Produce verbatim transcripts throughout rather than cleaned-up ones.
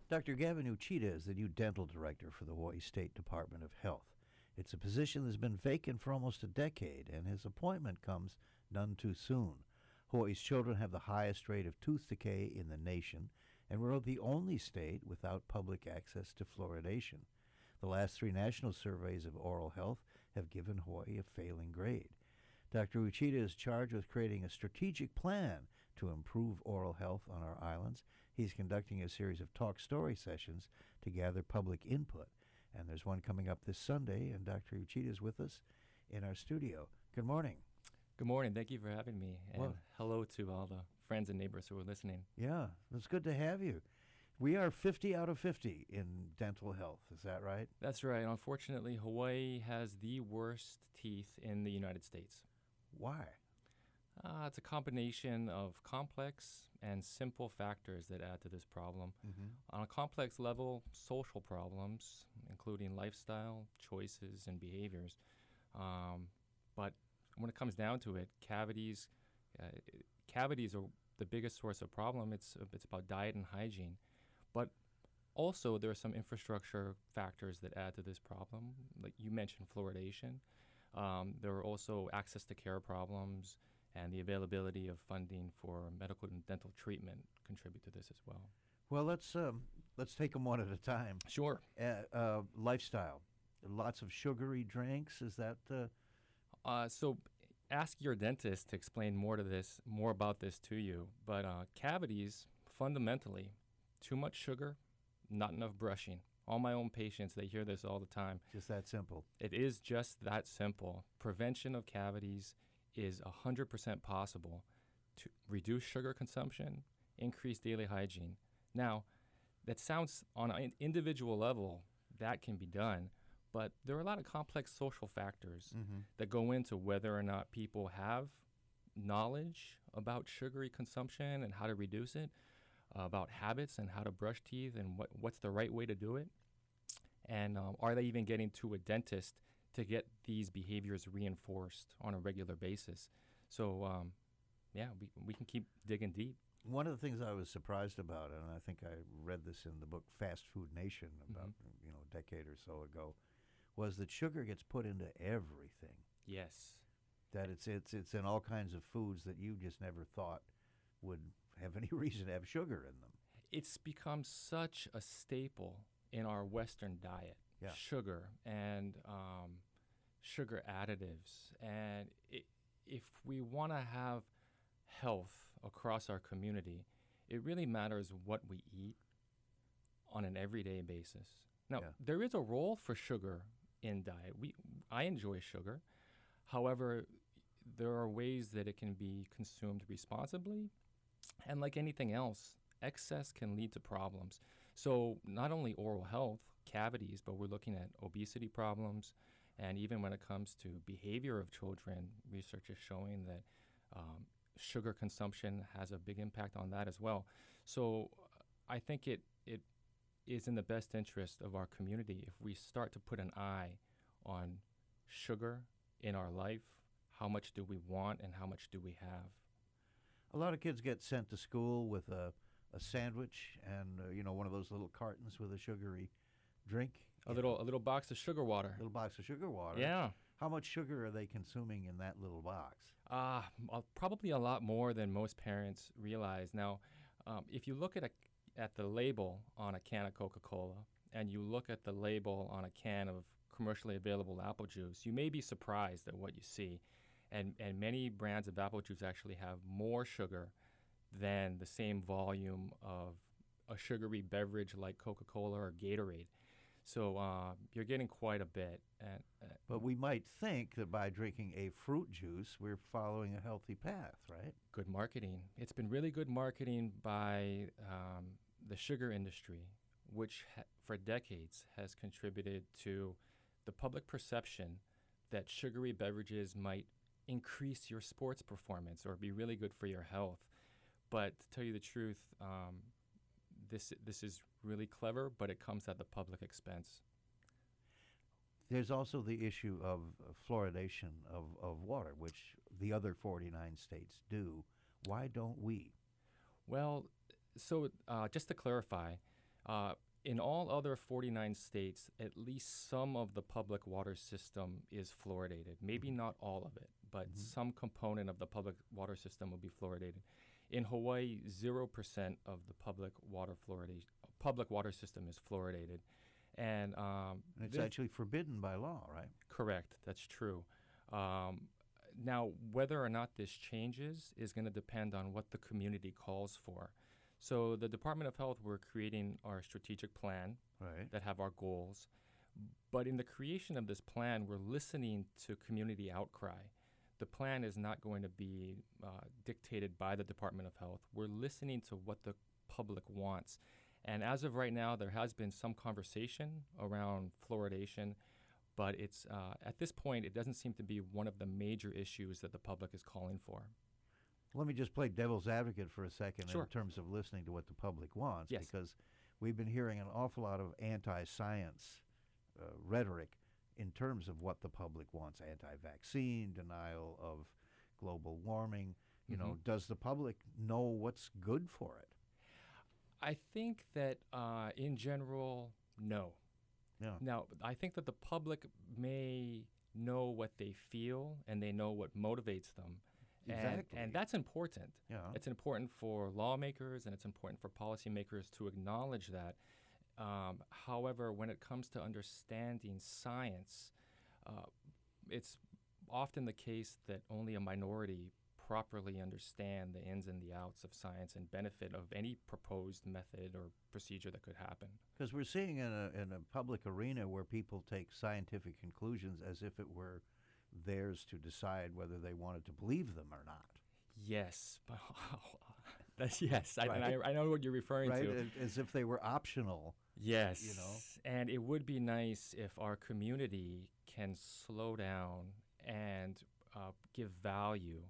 Doctor Gavin Uchida is the new dental director for the Hawaii State Department of Health. It's a position that's been vacant for almost a decade, and his appointment comes none too soon. Hawaii's children have the highest rate of tooth decay in the nation, and we're the only state without public access to fluoridation. The last three national surveys of oral health have given Hawaii a failing grade. Doctor Uchida is charged with creating a strategic plan to improve oral health on our islands. He's conducting a series of talk story sessions to gather public input. And there's one coming up this Sunday, and Doctor Uchida is with us in our studio. Good morning. Good morning. Thank you for having me. And well, hello to all the friends and neighbors who are listening. Yeah, it's good to have you. We are fifty out of fifty in dental health. Is that right? That's right. Unfortunately, Hawaii has the worst teeth in the United States. Why? Uh, it's a combination of complex and simple factors that add to this problem. Mm-hmm. On a complex level, social problems, including lifestyle, choices, and behaviors. Um, but when it comes down to it, cavities, uh, cavities are the biggest source of problem. It's it's about diet and hygiene. But also, there are some infrastructure factors that add to this problem. Like you mentioned, fluoridation. Um, there are also access to care problems, and the availability of funding for medical and dental treatment contribute to this as well. Well, let's um, let's take them one at a time. Sure. Uh, uh, lifestyle, lots of sugary drinks. Is that? Uh... Uh, so, ask your dentist to explain more to this, more about this to you. But uh, cavities, fundamentally, too much sugar, not enough brushing. All my own patients, they hear this all the time. Just that simple. It is just that simple. Prevention of cavities is one hundred percent possible to reduce sugar consumption, increase daily hygiene. Now, that sounds on an individual level, that can be done, but there are a lot of complex social factors mm-hmm. that go into whether or not people have knowledge about sugary consumption and how to reduce it, uh, about habits and how to brush teeth and what, what's the right way to do it. And um, are they even getting to a dentist to get these behaviors reinforced on a regular basis? So, um, yeah, we we can keep digging deep. One of the things I was surprised about, and I think I read this in the book Fast Food Nation about Mm-hmm. you know a decade or so ago, was that sugar gets put into everything. Yes. That it's it's it's in all kinds of foods that you just never thought would have any reason to have sugar in them. It's become such a staple in our Western diet, yeah. sugar and um, sugar additives. And it, if we want to have health across our community, it really matters what we eat on an everyday basis. Now, yeah. there is a role for sugar in diet. We, I enjoy sugar. However, there are ways that it can be consumed responsibly. And like anything else, excess can lead to problems. So not only oral health, cavities, but we're looking at obesity problems. And even when it comes to behavior of children, research is showing that um, sugar consumption has a big impact on that as well. So I think it it is in the best interest of our community if we start to put an eye on sugar in our life. How much do we want and how much do we have? A lot of kids get sent to school with a a sandwich and uh, you know one of those little cartons with a sugary drink. A little a little box of sugar water. A little box of sugar water. Yeah. How much sugar are they consuming in that little box? Uh, probably a lot more than most parents realize. Now, um, if you look at a, at the label on a can of Coca-Cola and you look at the label on a can of commercially available apple juice, you may be surprised at what you see. And, and many brands of apple juice actually have more sugar than the same volume of a sugary beverage like Coca-Cola or Gatorade. So uh, you're getting quite a bit. And, uh, but we might think that by drinking a fruit juice, we're following a healthy path, right? Good marketing. It's been really good marketing by um, the sugar industry, which ha- for decades has contributed to the public perception that sugary beverages might increase your sports performance or be really good for your health. But to tell you the truth, um, this this is really clever, but it comes at the public expense. There's also the issue of uh, fluoridation of, of water, which the other forty-nine states do. Why don't we? Well, so uh, just to clarify, Uh, in all other forty-nine states, at least some of the public water system is fluoridated. Maybe not all of it, but Mhm. some component of the public water system will be fluoridated. In Hawaii, zero percent of the public water fluoridation, public water system is fluoridated. And um, And it's this- actually forbidden by law, right? correct, that's true. Um, now, whether or not this changes is going to depend on what the community calls for. So the Department of Health, we're creating our strategic plan Right. that have our goals. But in the creation of this plan, we're listening to community outcry. The plan is not going to be uh, dictated by the Department of Health. We're listening to what the public wants. And as of right now, there has been some conversation around fluoridation, but it's uh, at this point, it doesn't seem to be one of the major issues that the public is calling for. Let me just play devil's advocate for a second Sure. in terms of listening to what the public wants, Yes. because we've been hearing an awful lot of anti-science uh, rhetoric in terms of what the public wants: anti-vaccine, denial of global warming. You know, Mhm. does the public know what's good for it? I think that uh, in general, no. Yeah. Now, I think that the public may know what they feel and they know what motivates them. And, Exactly. and that's important. Yeah. It's important for lawmakers and it's important for policymakers to acknowledge that. Um, however, when it comes to understanding science, uh, it's often the case that only a minority properly understand the ins and the outs of science and benefit of any proposed method or procedure that could happen. Because we're seeing in a, in a public arena where people take scientific conclusions as if it were theirs to decide whether they wanted to believe them or not. Yes, that's yes. I, and Right. I, I know what you're referring Right? to. As- As if they were optional. Yes, you know? and it would be nice if our community can slow down and uh, give value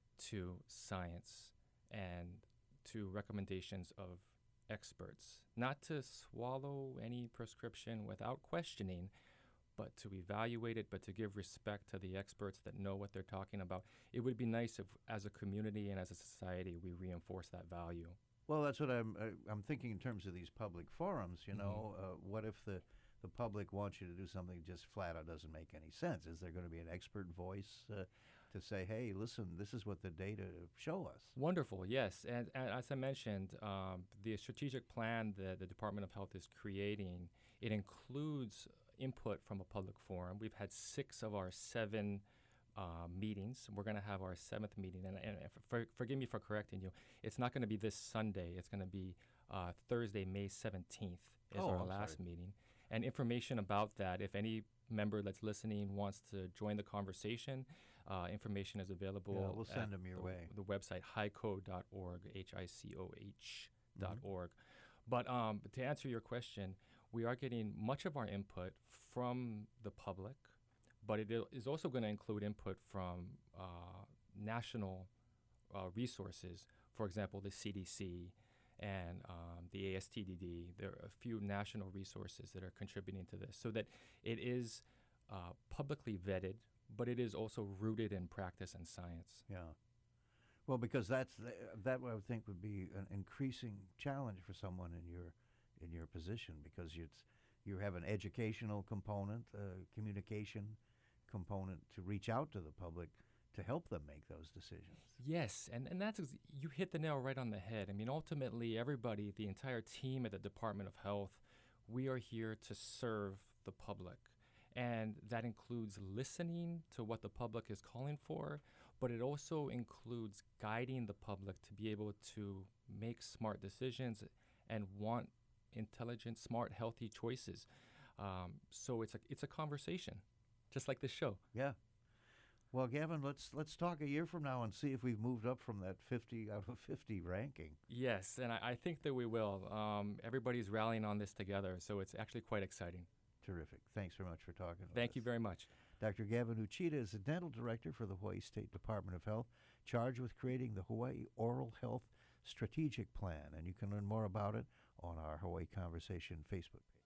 to science and to recommendations of experts, not to swallow any prescription without questioning, but to evaluate it, but to give respect to the experts that know what they're talking about. It would be nice if, as a community and as a society, we reinforce that value. Well, that's what I'm. Uh, I'm thinking in terms of these public forums. You Mhm. know, uh, what if the the public wants you to do something that just flat out doesn't make any sense? Is there going to be an expert voice uh, to say, "Hey, listen, this is what the data show us"? Wonderful, yes. And, and as I mentioned, um, the strategic plan that the Department of Health is creating, it includes input from a public forum. We've had six of our seven uh, meetings. We're going to have our seventh meeting. And, and for, forgive me for correcting you. It's not going to be this Sunday. It's going to be uh, Thursday, May seventeenth is Oh, our I'm last sorry. meeting. And information about that, if any member that's listening wants to join the conversation, uh, information is available. Yeah, we'll send at them your the, way. The website hico dot org, H I C O H dot Mhm. org. But um, to answer your question, we are getting much of our input from the public, but it i- is also going to include input from uh, national uh, resources. For example, the C D C and um, the A S T D D. There are a few national resources that are contributing to this so that it is uh, publicly vetted, but it is also rooted in practice and science. Yeah. Well, because that's the, that I would think would be an increasing challenge for someone in your in your position, because you you have an educational component, a communication component to reach out to the public to help them make those decisions. Yes, and, and that's ex- you hit the nail right on the head. I mean, ultimately, everybody, the entire team at the Department of Health, we are here to serve the public. And that includes listening to what the public is calling for, but it also includes guiding the public to be able to make smart decisions and want intelligent, smart, healthy choices. Um, so it's a, it's a conversation, just like this show. Yeah. Well, Gavin, let's let's talk a year from now and see if we've moved up from that fifty out of fifty ranking. Yes, and I, I think that we will. Um, everybody's rallying on this together, so it's actually quite exciting. Terrific. Thanks very much for talking with Thank us. you very much. Doctor Gavin Uchida is the dental director for the Hawaii State Department of Health, charged with creating the Hawaii Oral Health Strategic Plan, and you can learn more about it on our Hawaii Conversation Facebook page.